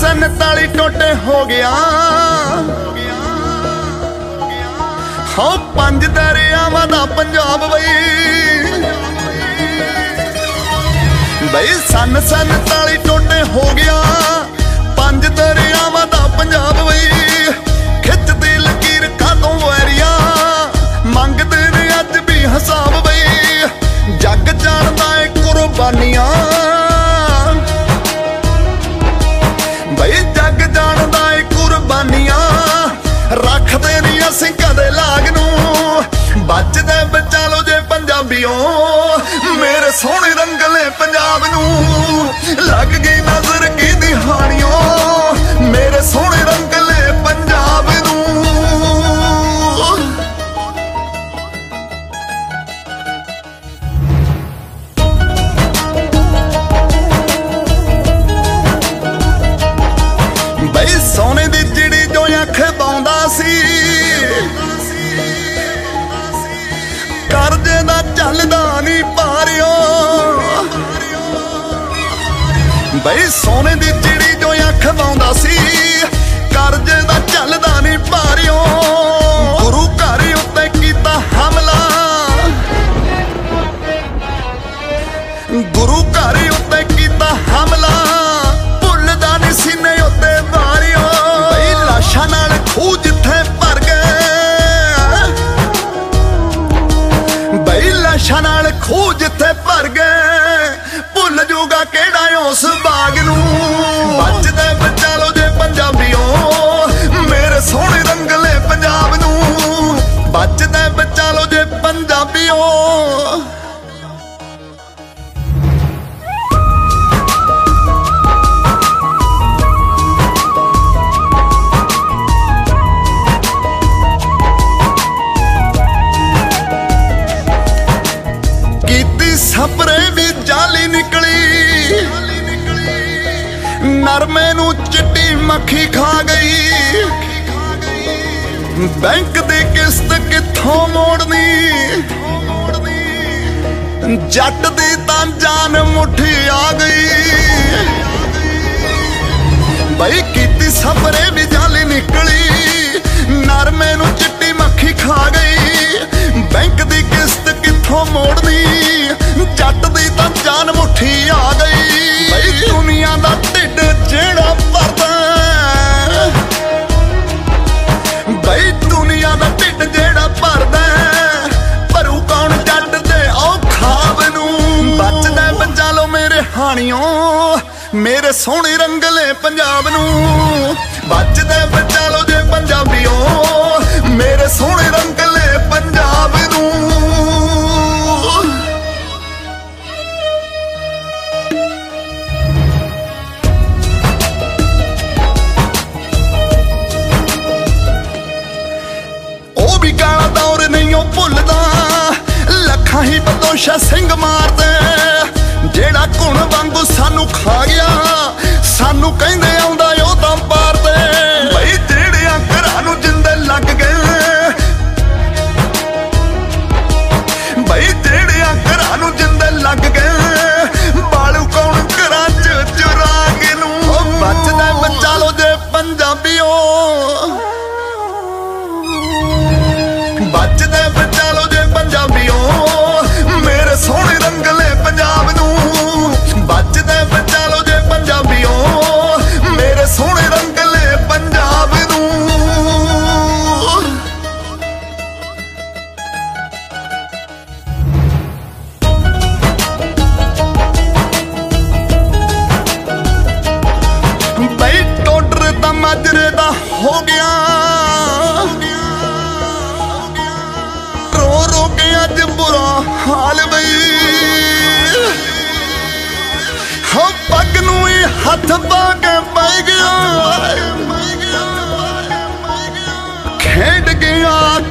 47 टोटे हो गया। हाँ 5 दरियावां दा पंजाब बई बई 47 टोटे हो गया। 5 दरियावां दा पंजाब बई खिचदी लकीर कादों वैरिया मंगदे ने अज भी हिसाब बई। जग जानदा है कुर्बानियां बई जग जानदा है कुर्बानियां रखदे नहीं असीं कदे लाग नूं। बचदे बचा लो जे पंजाबियों मेरे सोहणे रंगले पंजाब नूं। लग गई नजर की दिहाड़ियों मेरे सोहणे रंगले पंजाब नूं। बई सोने दी चिड़ी जो अख पाउंदा सी करजे दा चलदा नहीं पारियो। बई सोने दी चिड़ी जो अख पाउंदा सी करजे दा चलदा नहीं पारियो। गुरु घर उत्ते कीता हमला गुरु घर उत्ते कीता हमला भुलदा नहीं सीने उत्ते वारियो। बई लाशां नाल खूह जिथे भर गए बई लाशां नाल खूह जिथे भर गए भुल जूगा केड़ा उस बाग नूं। बचदे बचा लो जे पंजाबियों मेरे सोहणे रंगले पंजाब नूं। बचदे बचा लो जे पंजाबियों। सपरे भी जाली निकली नरमे नू चिट्टी मक्खी खा गई। बैंक दी किस्त कित्थों मोड़नी जट दी तां जान मुट्ठी आ गई। बई कीती सपरे भी जाली निकली नरमे नू चिट्टी मक्खी खा गई। बैंक दी किस्त कित्थों मोड़नी जट दी तां जान मुट्ठी आ गई। बई दुनिया दा ढिड जेड़ा भरदा बई दुनिया दा ढिड जेड़ा भरदा भरू कौन जट दे औखाब नूं। बचदे बचा लो मेरे हानियों मेरे सोहणे रंगले पंजाब नूं। बचदे बचा लो जे पंजाबियों मेरे सोहणे रंगले पंजाब नूं। भुलदा लखां ही बदोशा सिंह मारदे जेड़ा घुण वांगू सानू खा गया सानू कहंदे आउंदा ओ तां पार दे। बई जेड़ियां घरां नूं जिंदे लग गए बई जेड़ियां घरां नूं जिंदे लग गए बालू कौन घरां च चुरांगे नूं। बचदे बचा लो जे पंजाबियों बचदे बचा लो जे पंजाबियों मेरे सोहणे रंगले पंजाब नूं। बचदे बचा लो जे पंजाबियों मेरे सोहणे रंगले पंजाब नूं। बई टोडर दा माजरे दा हो गया अज बुरा हाल बई। हाँ पग नूं ही हथ पा के पाई गया खेड गया